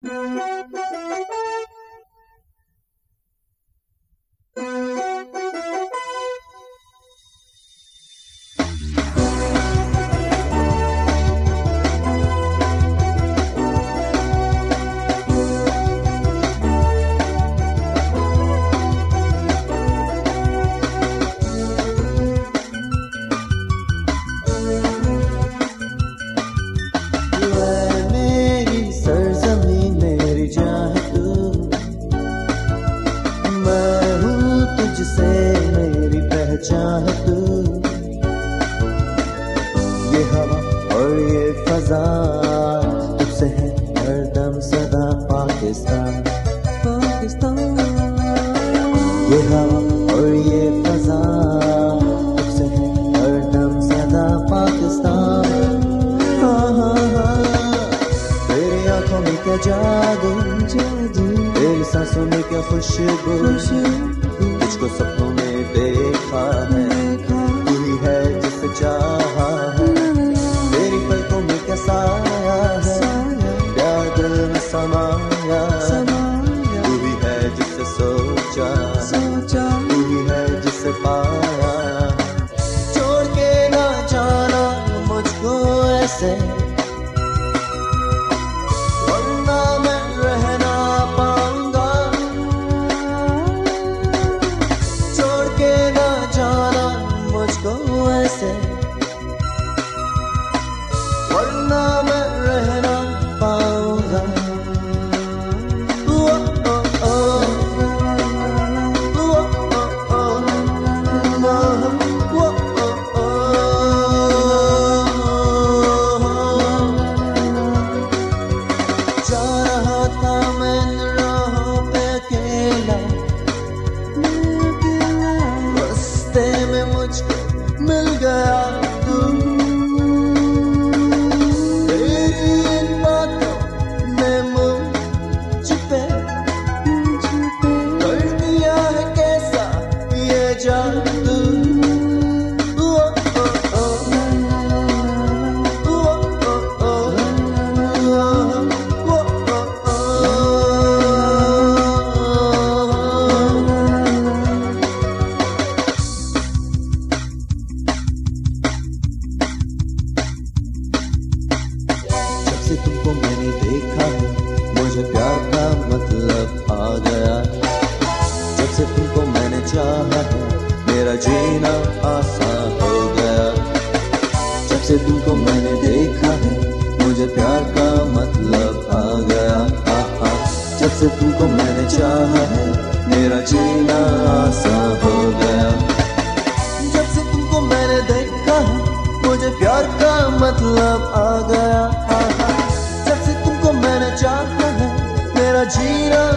चाह तू, ये हवा और ये फजा तुझसे है हरदम सदा पाकिस्तान, पाकिस्तान। ये हवा और ये फजा तुझसे है हरदम सदा पाकिस्तान। हाँ हाँ हाँ, तेरी आंखों में क्या जादू, तेरी सांसों में क्या खुशबू, तुझको सपनों में देखा है, तू ही है जिसे चाहा है। तेरी पलकों में क्या साया है, प्यार दिल में समाया, तू ही है जिसे सोचा, तू ही है जिसे पाया। छोड़ के ना जाना मुझको ऐसे, वरना मैं रह ना पाऊंगा। छोड़ के ना जाना मुझको ऐसे, वरना मैं रह ना पाऊंगा। जा रहा था मैं राहों पे अकेला, रास्ते में मुझको मिल गया तू। तेरी इन बातों ने मुझ पे कर दिया है कैसा ये जादू। जब से तुमको मैंने देखा है, मुझे प्यार का मतलब आ गया। जब से तुमको मैंने चाहा है, मेरा जीना आसान हो गया। जब से तुमको मैंने देखा है, मुझे प्यार का मतलब आ गया। जब से तुमको मैंने चाहा है, मेरा जीना आसान हो गया। जब से तुमको मैंने देखा है, मुझे प्यार का मतलब आ गया। जब से तुमको मैंने चाहा है, मेरा जीना